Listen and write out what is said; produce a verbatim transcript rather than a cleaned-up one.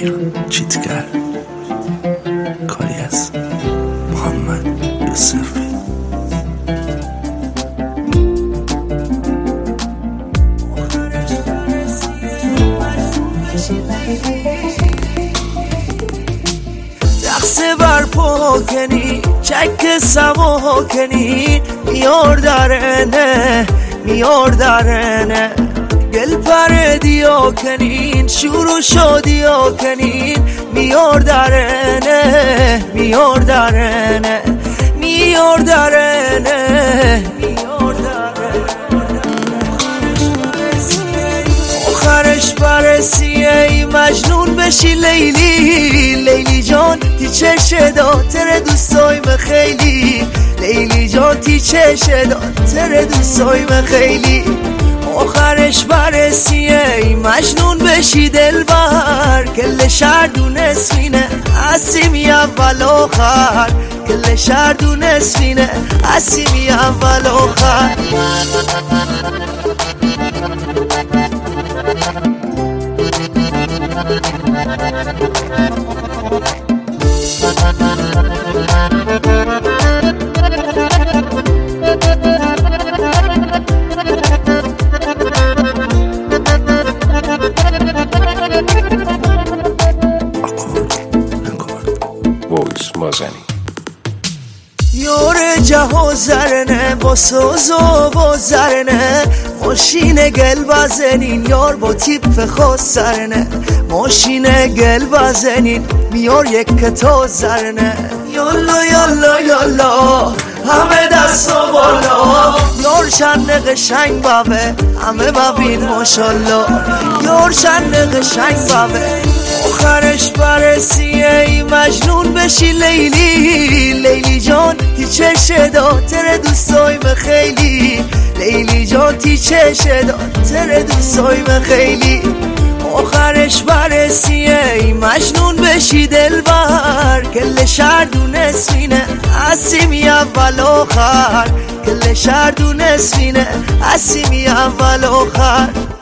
ایران چیتگر کاری از محمد یوسفی. رقصه برپا کنی چک سما کنی میار درنه میار درنه گل پر دیا کنین شروع شادیا کنین میار درنه میار درنه میار درنه میار درنه آخرش برسی ای مجنون بشی لیلی لیلی جان تی چشه داتر دوستایم خیلی لیلی جان تی چشه داتر دوستایم خیلی آخرش برسی ای مجنون بشی دلبر کل شهر دونست مینه اسیمی اول آخر کل شهر دونست مینه اسیمی اول آخر یار جهان زرنه با سوز و با زرنه ماشین گل بزنین یار با تیپ خاص زرنه ماشین گل بزنین میار یک کتا زرنه یالا یالا یالا همه دستا بالا یار شن قشنگ بابه همه ببین ماشالله یار شن قشنگ بابه آخرش برسی ای مجنون بشی لیلی لیلی جان تی چشه داتر دوستایم خیلی لیلی جان تی چشه داتر دوستایم خیلی آخرش برسی ای مجنون بشی دلبر کل شهر دونست مینه اسیمی اول آخر کل شهر دونست مینه اسیمی اول آخر